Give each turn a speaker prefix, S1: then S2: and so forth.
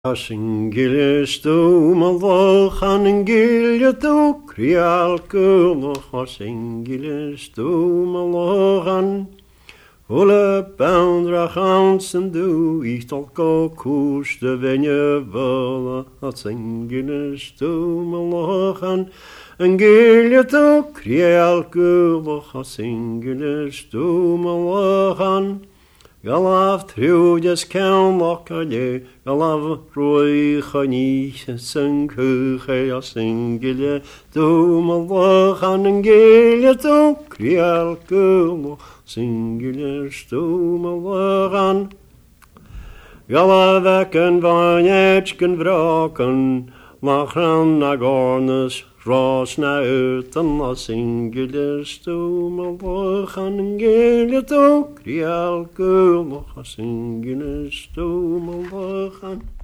S1: A single stoom a vochan and gilja to crial kulach a single stoom a lochan. Ulle boundrach ansen du ich al go koers de venje volle a single stoom a lochan. And gilja to crial kulach a single stoom a lochan. Galaf trúdes ceanlach a lé, galaf roi chaníis san cúché a singile, dúm a lachan an gile tú, crial gúl, singile stúm a lachan. Galaf ec an vainech gan vrakan, lachran a gornas, Ras na utan a singile stúm a lachan an gile tú, crial gúl, a singile stúm a lachan.